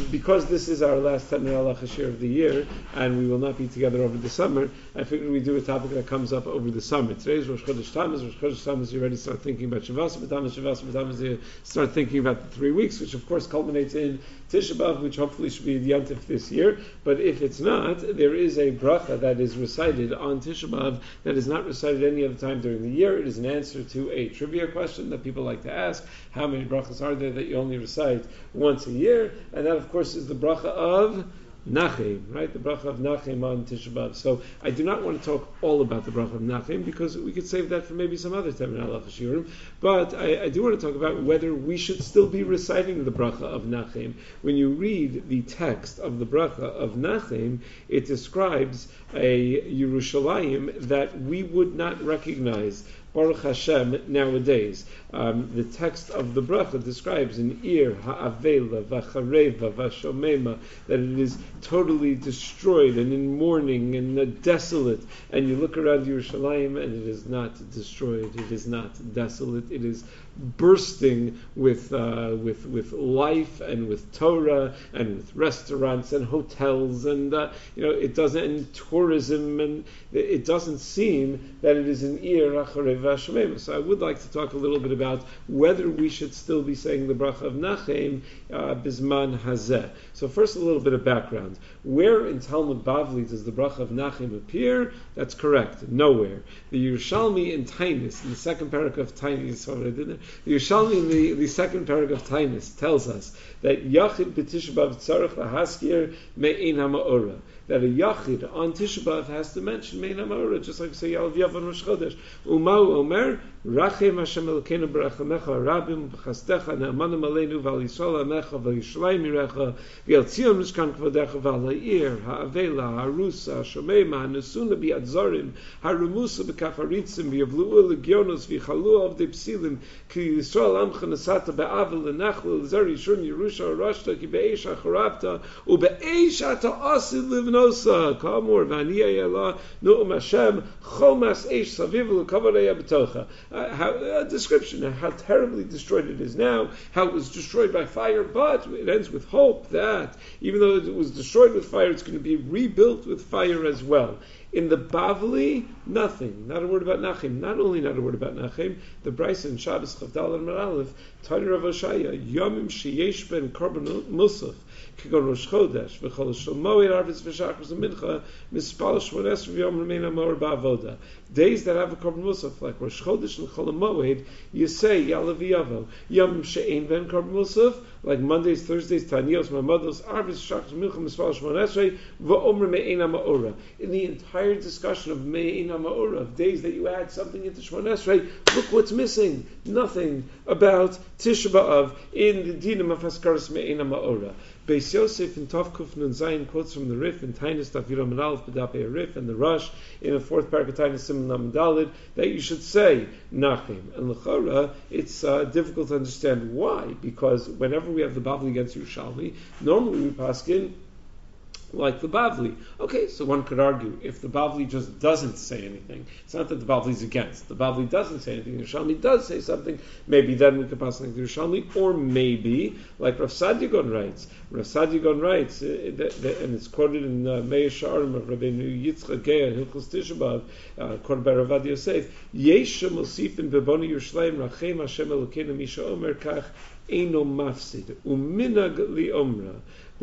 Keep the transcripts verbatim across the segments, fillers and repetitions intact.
because this is our last Tanur Halacha Shir of the year, and we will not be together over the summer, I figured we do a topic that comes up over the summer. Today's Rosh Chodesh Tammuz. Rosh Chodesh Tammuz, you already start thinking about Shavas B'Tammuz, Shavas B'Tammuz, you start thinking about the three weeks, which of course culminates in Tisha B'Av, which hopefully should be the Yantif this year. But if it's not, there is a bracha that is recited on Tisha B'Av that is not recited any other time during the year. It is an answer to a trivia question that people like to ask. How many brachas are there that you only recite once a year? And that, of course, is the bracha of Nachem, right? The bracha of Nachem on Tisha B'Av. So I do not want to talk all about the bracha of Nachem because we could save that for maybe some other time in Halacha Shiurim. But I, I do want to talk about whether we should still be reciting the bracha of Nachem. When you read the text of the bracha of Nachem, it describes a Yerushalayim that we would not recognize, Baruch Hashem, nowadays. Um, the text of the bracha describes an ir ha'avela v'chareva v'shomema, that it is totally destroyed and in mourning and uh, desolate. And you look around Yerushalayim and it is not destroyed, it is not desolate, it is bursting with uh, with with life and with Torah and with restaurants and hotels and uh, you know it doesn't and tourism, and it doesn't seem that it is an ir ha'charev v'shomema. So I would like to talk a little bit about whether we should still be saying the bracha of Nachem uh, bisman hazeh. So first, a little bit of background. Where in Talmud Bavli does the bracha of Nachem appear? That's correct. Nowhere. The Yerushalmi in Tainis, in the second paragraph of Tainis, saw what I did there? The Yerushalmi in the, the second paragraph of Tainis tells us that Yachid b'Tisha B'Av tzarech lahaskir me'ein ha'ma'ora, that a Yachid on Tisha B'Av has to mention me'ein ha'ma'ora, just like say Yalav Yav on Rosh Chodesh. Umau omer Rachem Hashem Elokeinu b'rachamecha rabim b'chastecha ne'amanim aleinu v'al Yisrael amecha v'al Yishalayim yirecha v'al Tzion mishkan kvodecha v'al ha'ir ha'avela ha'arusa ha'shomema ha'nesuna b'yad zorim ha'remusa b'kafaritzim v'yavlu'u legionos v'yichalua avdei psilim ki Yisrael amcha nesata be'avel l'nachlu l'zer yishun Yerusha ha'rashta ki be'eish ha'charabta u'be'eish ha'ta'asi livnosa ka'amor v'aniyah yala nu'um Hashem chomas eish saviv l'kavarei b'tocha. Uh, how, a description of how terribly destroyed it is now, how it was destroyed by fire, but it ends with hope that even though it was destroyed with fire, it's going to be rebuilt with fire as well. In the Bavli, nothing. Not a word about Nachem. Not only not a word about Nachem, the Brisa in Shabbos Chavdal and Maralef, Tani Rav Oshaya, Yomim Sheyesh Ben Korban Musaf, Kigon Rosh Chodesh, V'chol Shel Moed Arvis V'Shachos Mincha, Mispal Shmones V'Yom Remein HaMor Ba'avoda. Days that have a Korban Musaf, like Rosh Chodesh and Chol Moed, you say Yalav Yavo. Yomim She'ein Ben Korban Musaf, like Mondays, Thursdays, Tanios, Mamados, Arvis V'Shachos Mincha, Mispal Shmones V'Omer Me'ein HaMa'ora. In the entire discussion of Me'ein HaMa'ora, of days that you add something into Shemon Esrei, look what's missing. Nothing about Tisha B'Av in the Dinam of Haskaras Me'ein HaMa'ora. Beis Yosef in Tov Kuf Nun Zayin quotes from the Rif in Tainus Daf Yira Menalef B'Dapei Rif and the Rush in the fourth parak of Tainus Simon Lamed Daled that you should say Nachem. And L'chora, it's uh, difficult to understand why, because whenever we have the Bavli against Yerushalmi, normally we paskin like the Bavli. Okay, so one could argue, if the Bavli just doesn't say anything, it's not that the Bavli is against, the Bavli doesn't say anything, the Yerushalmi does say something, maybe then we could pass like the Yerushalmi, or maybe, like Rav Sadigon writes, Rav Sadigon writes, uh, that, that, and it's quoted in uh, Meir Sharm of Rabbeinu Yitzchak Geah, Hilchos Tisha B'Av, uh, quoted by Rav Adi Yosef, Yesh Mosifin Beboni Yerushalayim Rachem Hashem Elokeinu Misha Omer Kach Eino Mafsid, Uminag Li Omra, he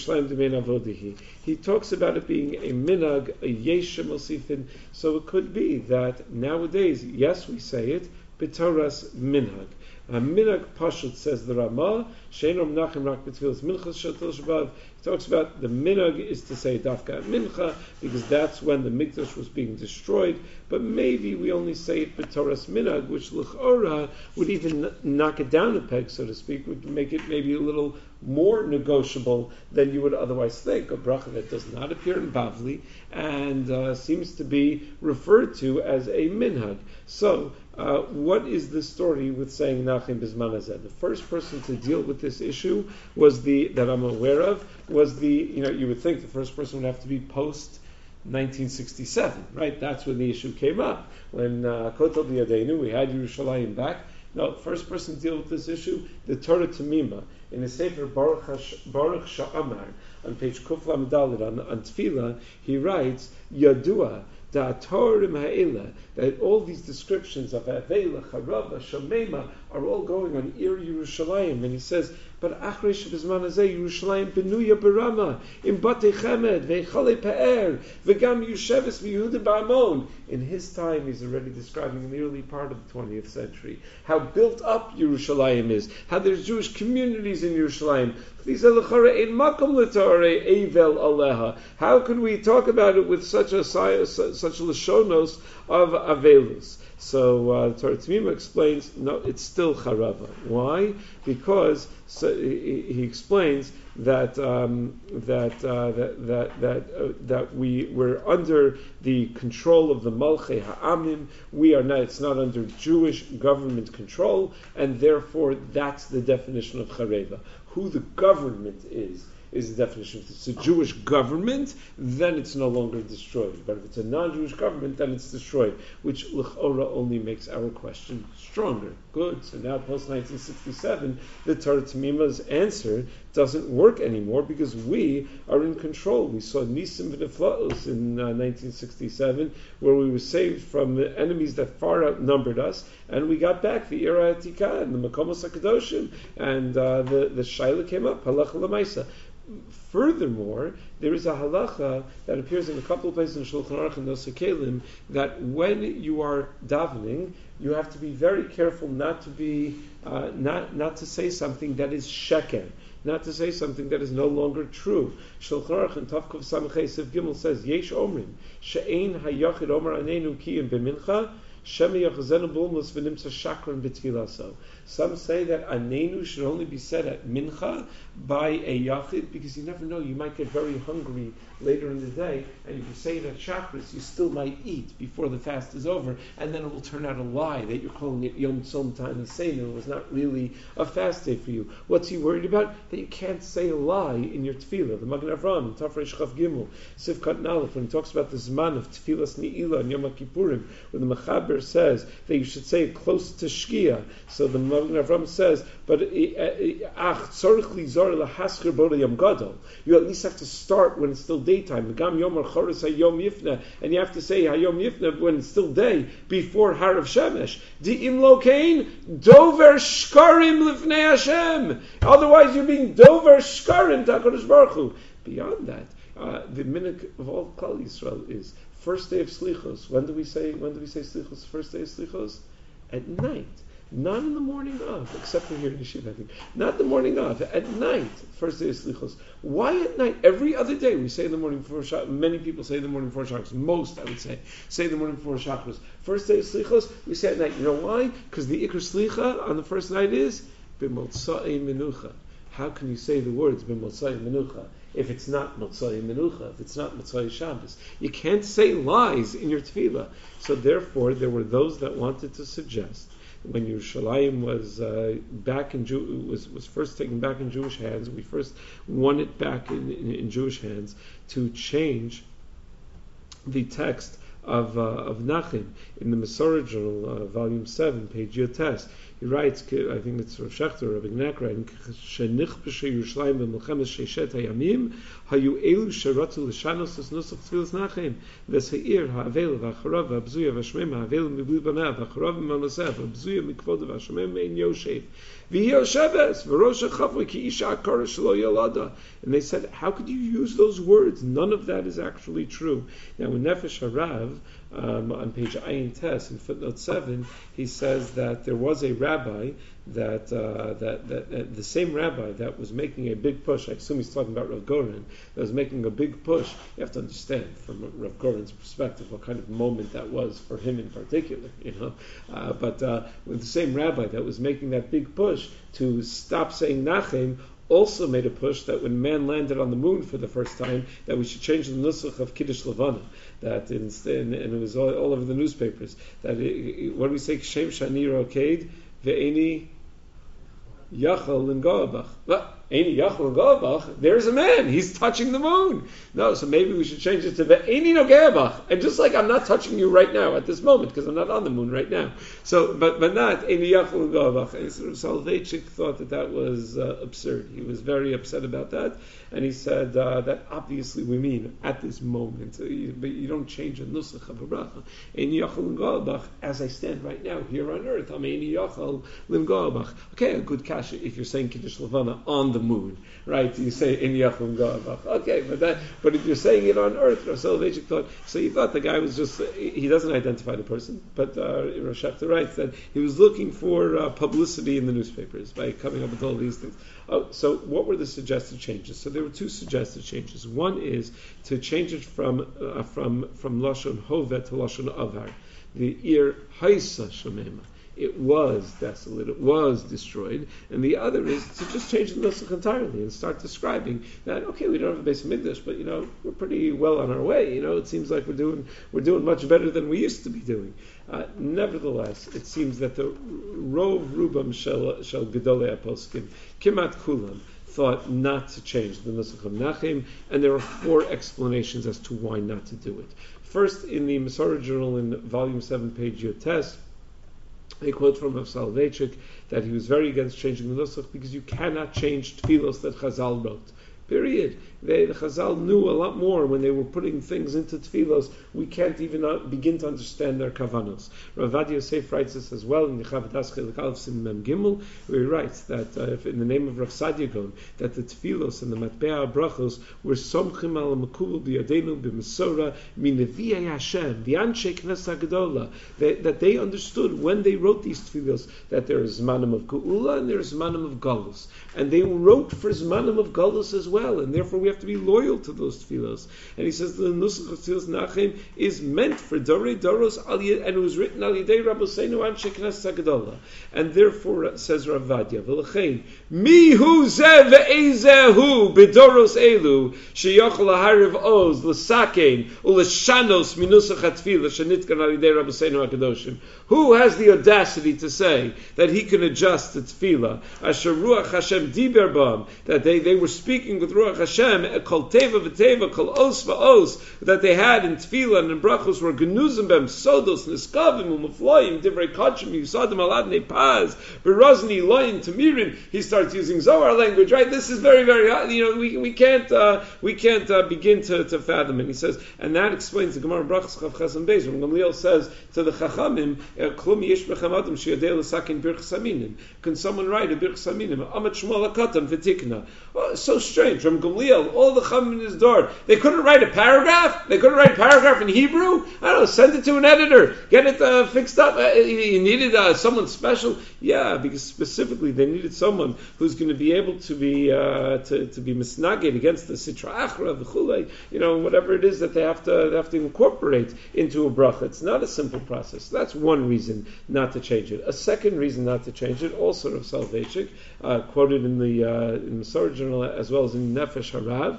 talks about it being a minag, a yesha mosifin. So it could be that nowadays, yes, we say it, b'toras minhag. A minhag pashut, says the Ramah, she'enom nachem rak b'tfilas minchas shetel shabav. He talks about the minhag is to say dafka at mincha, because that's when the mikdash was being destroyed. But maybe we only say it b'toras minhag, which l'chora would even knock it down a peg, so to speak, would make it maybe a little more negotiable than you would otherwise think. A bracha that does not appear in Bavli and uh, seems to be referred to as a minhag. So, uh, what is the story with saying Nachem Bizman Hazeh? The first person to deal with this issue was the that I'm aware of was the you know you would think the first person would have to be post nineteen sixty-seven, right? That's when the issue came up. When uh, Kotel B'Yadeinu, we had Yerushalayim back. No, first person to deal with this issue, the Torah Tamima. in his Sefer Baruch, Hash, Baruch Sha'amar, on page Kuf Lamed Daled, on, on Tefillah, he writes, Yadua, Da'atorim ha'ela, that all these descriptions of Avela, Charava, Shomema are all going on Ir Yerushalayim, and he says, but Achrish Bizman Hazeh Yerushalayim Benuya Berama, in Batei Chemed, Ve'chale Pe'er, Ve'gam Yusheves V'Yehuda Ba'amon. In his time, he's already describing in the early part of the twentieth century how built up Yerushalayim is, how there's Jewish communities in Yerushalayim. How can we talk about it with such a such lashonos of avelus? So uh, Torah T'mima explains, no, it's still charava. Why? Because so he, he explains that um, that, uh, that that that uh, that we we're under the control of the Malchei Ha'amim. We are not. It's not under Jewish government control, and therefore that's the definition of chareva. Who the government is is the definition. If it's a Jewish government, then it's no longer destroyed. But if it's a non-Jewish government, then it's destroyed, which l'chora only makes our question stronger. Good. So now, post nineteen sixty-seven, the Torah T'mima's answer doesn't work anymore because we are in control. We saw Nisim v'Neflaos in uh, nineteen sixty-seven, where we were saved from the enemies that far outnumbered us, and we got back the Ira Atika and the Makomos HaKadoshim, and uh, the the Shaila came up, Halacha L'Maisa. Furthermore, there is a halacha that appears in a couple of places in Shulchan Aruch and Nosei Kelim that when you are davening, you have to be very careful not to be uh, not not to say something that is sheker, not to say something that is no longer true. Shulchan Aruch and Tavkov Samachei Sif Gimel says Yesh Omrim She'ein Hayachid Omer Anenu Kiyim B'Mincha. Some say that Anenu should only be said at Mincha by a Yachid, because you never know, you might get very hungry later in the day, and if you say it at Shachris, you still might eat before the fast is over, and then it will turn out a lie that you're calling it Yom Tzom Time Seinu. It was not really a fast day for you. What's he worried about? That you can't say a lie in your tefillah. The Magen Avraham in Tafresh Chaf Gimel, Sivkat Nalef, when he talks about the Zman of Tefillas Ni'ilah and Yom Kippurim, when the Mechaber says that you should say it close to Shkia. So the Magen Avraham says, but ach tzorich lizor lahasker boda yom gadol. You at least have to start when it's still daytime. Gam yomar choros hayom yifna, and you have to say hayom yifna when it's still day before harav shemesh. Di'im lokein dover shkarim lifnei Hashem. Otherwise, you're being dover shkarim to HaKadosh Baruch Hu. Beyond that, uh, the minhag of all Klal Yisrael is first day of Slichos. When do we say? When do we say Slichos? First day of Slichos at night. Not in the morning of, except for here in Yeshiva, I think. Not the morning of, at night, first day of Slichos. Why at night? Every other day we say in the morning before Shachris. Many people say in the morning before Shachris. Most, I would say, say in the morning before Shachris. First day of Slichos, we say at night. You know why? Because the Iker Slicha on the first night is B'motzai Menucha. How can you say the words B'motzai Menucha if it's not Motzai Menucha, if it's not Motzai Shabbos? You can't say lies in your tefillah. So therefore, there were those that wanted to suggest, when Yerushalayim was uh, back in Jew- was was first taken back in Jewish hands, we first won it back in, in, in Jewish hands, to change the text of uh, of Nachim in the Masorah Journal, uh, volume seven, page Yotes. He writes, I think it's Rav Shechter, Rav Ignakra, and shenichbeshe Yerushalayim b'melchemes sheishet hayamim hayu elu sheratu l'shanos es nusach tfilas Nachim v'seir ha'avela v'acharav v'abzuya v'ashmem ha'avela mibli banav v'acharav v'manasev v'abzuya mikvoda v'ashmem mein yoshev v'yosheves v'rosh ha'chavri ki isha akara shelo yolada. And they said, how could you use those words? None of that is actually true. Now in Nefesh Harav, Um, on page Ayin Tes in footnote seven, he says that there was a rabbi that, uh, that, that, that the same rabbi that was making a big push. I assume he's talking about Rav Goren. That was making a big push. You have to understand from Rav Goren's perspective what kind of moment that was for him in particular. You know, uh, but uh, with the same rabbi that was making that big push to stop saying Nachem, also made a push that when man landed on the moon for the first time, that we should change the nusach of Kiddush Levana. That instead, and it was all, all over the newspapers. That it, what do we say? Shem Shani Rokeid ve'eni Yachal and Goabach. Eini Yachal Go'abach, there's a man, he's touching the moon. No, so maybe we should change it to Ve'eini Nogea Bach. And just like I'm not touching you right now at this moment, because I'm not on the moon right now. So, but but not Eini Yachal Go'abach. And sort of Soloveitchik thought that that was uh, absurd. He was very upset about that. And he said uh, that obviously we mean at this moment, uh, you, but you don't change a nusach of a bracha. Eini Yachal Go'abach, as I stand right now here on earth, I'm Eini Yachal Lim Go'abach. Okay, a good kasha if you're saying Kiddush Levana on the moon, right? You say Eini Yachal Go'abach. Okay, but that, but if you're saying it on earth, Rav Soloveitchik thought, so he thought the guy was just, he doesn't identify the person, but uh, Rosh Haftar writes that he was looking for uh, publicity in the newspapers by coming up with all these things. Oh, so what were the suggested changes? So there were two suggested changes. One is to change it from uh, from from lashon hoveh to lashon avar. The ir haisa shomema. It was desolate. It was destroyed. And the other is to just change the nusach entirely and start describing that. Okay, we don't have a base of Mikdash, but you know we're pretty well on our way. You know, it seems like we're doing we're doing much better than we used to be doing. Uh, nevertheless, it seems that the rov rubam shel shel gedolei aposkim kimat kulam thought not to change the nusach of Nachem, and there are four explanations as to why not to do it. First, in the Masorah Journal in volume seven, page Yotes, they quote from Rav Soloveitchik that he was very against changing the nusach because you cannot change tefillos that Chazal wrote. Period. They, the Chazal knew a lot more when they were putting things into tefillos. We can't even uh, begin to understand their kavanos. Rav Adi Yosef writes this as well in Yechav Das Chelik Aleph Sim Mem Gimel, where he writes that uh, if in the name of Rav Sadia Gaon, that the tefillos and the matbea brachos were somchim al makubel biyadenu b'mesora min nevi'ei Hashem v'anshe knesset gedola, that they understood when they wrote these tefillos that there is zmanim of geula and there is zmanim of galus, and they wrote for zmanim of galus as well, and therefore we have to be loyal to those tefillos. And he says the nusach of tefillos Nachem is meant for Dorei Doros, and it was written al Yidei Rabbeinu Anshe Knesset Gedola. And therefore, says Rav Vadia, V'lechein mihu zeh ve'ezehu b'doros elu sheyochel lahariv oz l'sakein u'l'shanos minusach hatefillah shenitkan al Yidei Rabbeinu HaKadoshim. Who has the audacity to say that he can adjust the tefillah? Asher Ruach Hashem diber bam, that they, they were speaking with Ruach Hashem, kol teva v'teva, kol os v'os, that they had in tefillah and in brachos were genuzim bem, sodos, niskavim, umufloim, divrei kachim, yusadim aladnei paz, berazni, loyin, tamirin. He starts using Zohar language, right? This is very, very, you know, we we can't uh, we can't uh, begin to, to fathom it. He says, and that explains the Gemara Brachos Chav Chesam Beis, when Gamliel says to the Chachamim, klum yesh bechem adam sheyadei l'sakin birchas aminim. Can someone write a birchas aminim? Amat shmuel hakatan v'tikna. Oh, so strange. From Gamliel, all the Chachamim in his door, they couldn't write a paragraph. They couldn't write a paragraph in Hebrew. I don't know. Send it to an editor. Get it uh, fixed up. Uh, you needed uh, someone special. Yeah, because specifically they needed someone who's going to be able to be uh, to, to be misnagid against the sitra achra, the chulei, you know, whatever it is that they have to they have to incorporate into a bracha. It's not a simple process. That's one reason not to change it. A second reason not to change it, also of Soloveitchik, uh, quoted in the uh, in the Masorah Journal as well as in Nefesh Harav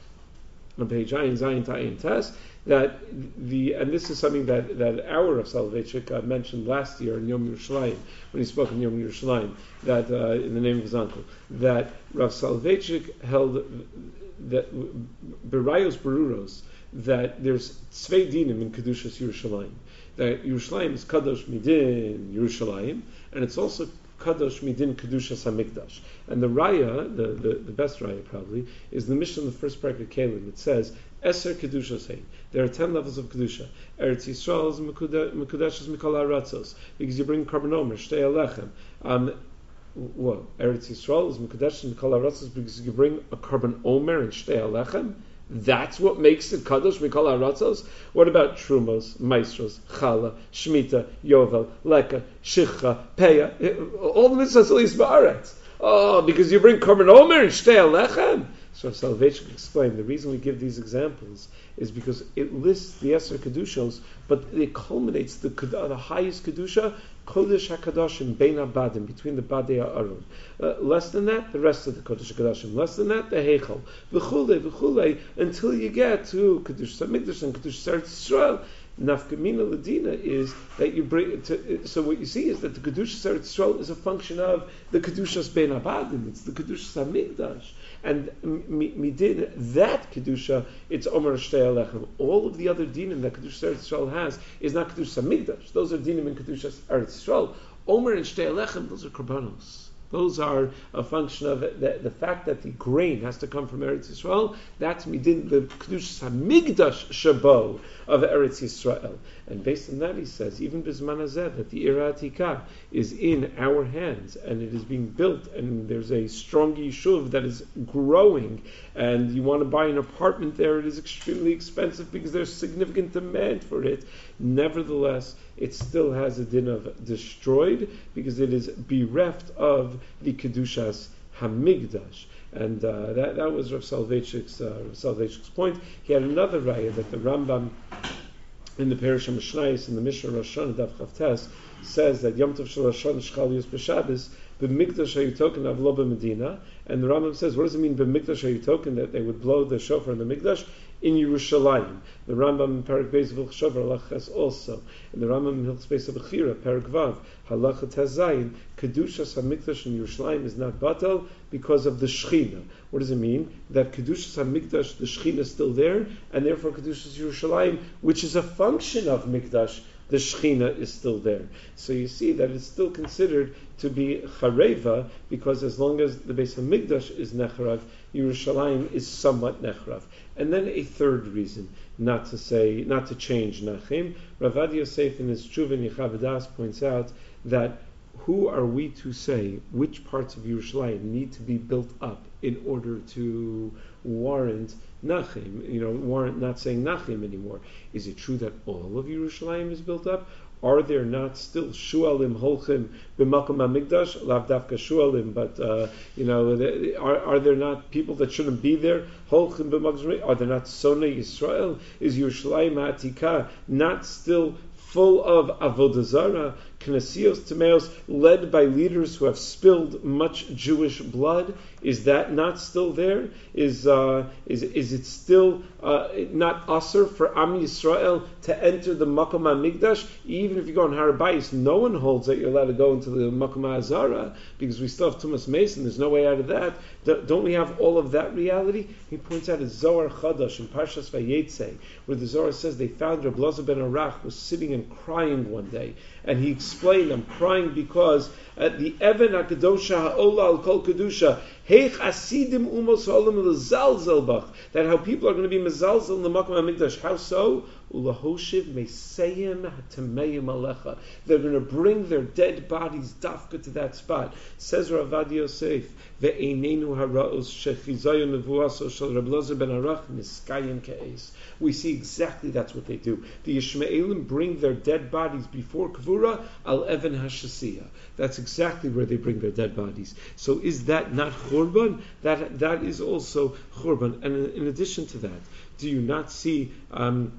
on page Ayin Zayin Tayin Tes, that the and this is something that, that our Rav Soloveitchik uh, mentioned last year in Yom Yerushalayim when he spoke in Yom Yerushalayim, that uh, in the name of his uncle, that Rav Soloveitchik held that Berayos Beruros, that there's Tzvei Dinim in Kedushas Yerushalayim, that Yerushalayim is Kadosh Midin Yerushalayim, and it's also Kadosh Midin Kedushas HaMikdash. And the Raya, the, the, the best Raya probably, is the Mishnah in the first parak of Kelim. It says, Eser Kedushas Hein. There are ten levels of Kedusha. Eretz Yisrael is Mekudeshes Mikol HaRatzos, because you bring Karban Omer, Shtei Alechem. Um, well, Eretz Yisrael is Mekudeshes Mikol HaRatzos, because you bring a Karban Omer and Shtei Alechem. That's what makes it Kadosh Mikol HaRatzos? What about Trumos, Maestros, Chala, Shemitah, Yovel, Leka, Shicha, Peah, all the mitzvahs al Yisba'aretz? Oh, because you bring Karban Omer and Shtei Alechem? So Soloveitchik explained the reason we give these examples is because it lists the Eser Kedushos, but it culminates the, the highest Kedusha, Kodesh HaKadoshim, Bein HaBadim, between the Badei HaAron. Uh, less than that, the rest of the Kodesh HaKadoshim. Less than that, the Heichal. V'chulei, v'chulei, until you get to Kedush HaMikdash and Kedush Eretz Yisrael. Nafkamina Ladina is that you bring. To, so what you see is that the Kedushas Eretz Yisrael is a function of the Kedushas Ben Abadim. It's the Kedushas Hamikdash. And midin that kedusha, it's Omer Shtei Alechem. All of the other dinim that Kedushas Eretz Yisrael has is not Kedushas Hamikdash. Those are dinim in Kedushas Eretz Yisrael. Omer and Shtei Alechem, those are korbanos. Those are a function of the, the fact that the grain has to come from Eretz Yisrael. That's midin the Kedushas Hamikdash Shabo of Eretz Yisrael. And based on that, he says, even Bizman Hazeh, that the Ira Atika is in our hands, and it is being built, and there's a strong yishuv that is growing, and you want to buy an apartment there, it is extremely expensive because there's significant demand for it. Nevertheless, it still has a din of destroyed, because it is bereft of the Kedushas Hamigdash. And uh, that, that was Rav Soloveitchik's, uh, Rav Soloveitchik's point. He had another raya that the Rambam in the Parish of Mishnayos in the Mishnah Rosh Hashanah Daf Chavtes says that Yom Tov Shel Rosh Hashanah Shchal Yus B'Shabbos B'Mikdash Hayutoken Avlo B'Medina. And the Rambam says, what does it mean B'Mikdash Hayutoken, that they would blow the shofar in the Mikdash? In Yerushalayim. The Rambam in Perek Beis of Shofar Halachas also. And the Rambam in Hilchos Beis of Bechira, Perek Vav, Halachat Hazayin, Kedushas HaMikdash in Yerushalayim is not batal because of the Shechina. What does it mean? That Kedushas HaMikdash, the Shechina is still there, and therefore Kedushas Yerushalayim, which is a function of Mikdash, the Shechina is still there. So you see that it's still considered to be Chareva, because as long as the base of Mikdash is Necharav, Yerushalayim is somewhat Necharav. And then a third reason not to say, not to change Nachim. Rav Adi Yosef in his Tshuva in Yechavadas points out that who are we to say which parts of Yerushalayim need to be built up in order to warrant Nachim, you know, warrant not saying Nachim anymore? Is it true that all of Yerushalayim is built up? Are there not still shualim holchim b'makom hamikdash, lav dafka shualim, but uh, you know, are, are there not people that shouldn't be there? Holchim b'makom, are there not sonei Yisrael? Is Yerushalayim ha'atika not still full of avodah zarah, knesios tameos, led by leaders who have spilled much Jewish blood? Is that not still there? Is uh, is is it still uh, not usher for Am Yisrael to enter the Makom HaMikdash? Even if you go on Har Bayis, no one holds that you're allowed to go into the Makom HaZara, because we still have Tumas Mason. There's no way out of that. Don't we have all of that reality? He points out a Zohar Chadash in Parshas Vayetze, where the Zohar says they found Reb Elazar ben Arach was sitting and crying one day, and he explained, I'm crying because at the Even HaKadosha Ha'ola Al Kol Kedusha, Heich Asidim Umos Ha'olam L'Zalzel Bach, that how people are going to be mezalzel in the Makom HaMikdash. How so? Ulahoshiv Meiseyim Hatameyim Alecha. They're going to bring their dead bodies dafka to that spot. Says Rav Adi Yosef, Ve'einenu Haraos Shechizayon Nevuaso Shel Reb Elazar ben Arach Niskayim Ke'es. We see exactly that's what they do. The Yishmaelim bring their dead bodies before Kvura al Even Hashasiyah. That's exactly where they bring their dead bodies. So is that not Churban? That that is also Churban. And in addition to that, do you not see um,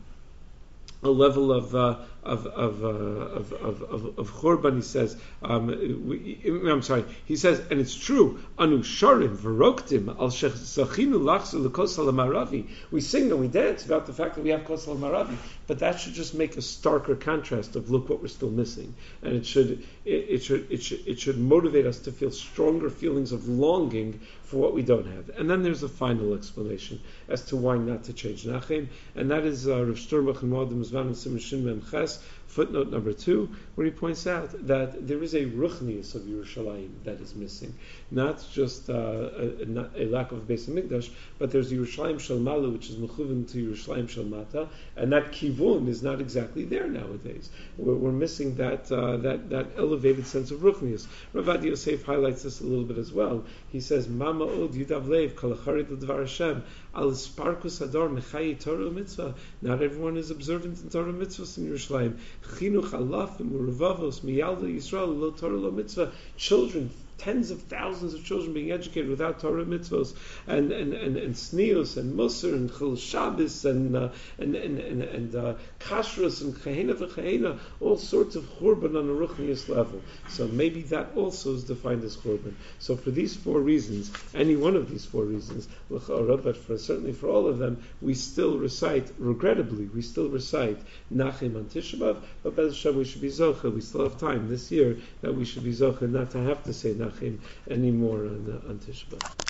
a level of uh, of of, uh, of of of of Churban? He says, um, we, I'm sorry. He says, and it's true. Anu sharim v'roktim al shechachinu lachzu lekos halamaravi. We sing and we dance about the fact that we have kos halamaravi, but that should just make a starker contrast of look what we're still missing, and it should it, it should it should it should motivate us to feel stronger feelings of longing for what we don't have. And then there's a final explanation as to why not to change Nachem, and that is uh, Rav Sternbach and Moadim Zvan and Simon Shin Mem Ches, footnote number two, where he points out that there is a ruchnius of Yerushalayim that is missing. Not just uh, a, not a lack of Beis HaMikdash, but there's Yerushalayim Shel Malu, which is mechuven to Yerushalayim Shel Mata, and that kivun is not exactly there nowadays. We're, we're missing that, uh, that that elevated sense of ruchnius. Rav Adi Yosef highlights this a little bit as well. He says, Mama od yudav lev kol acharit l'dvar Hashem al sparkus hadar mechayi Torah mitzvah. Not everyone is observant in Torah mitzvahs in Yerushalayim. Chinuch alafim urevavos miyalda Yisrael lo Torah lo mitzvah. Children tens of thousands of children being educated without Torah mitzvos, and and and, and snius and musar and chil Shabbos and uh, and and and, and uh, kashrus and chahena v'chahena, all sorts of churban on a ruchnius level. So maybe that also is defined as churban. So for these four reasons, any one of these four reasons, l'cha'ara, but for certainly for all of them, we still recite. Regrettably, we still recite Nachim on Tisha B'av, but Bez Hashem we should be zocheh. We still have time this year that we should be zocheh not to have to say Nachim anymore on, uh, on Tisha B'av.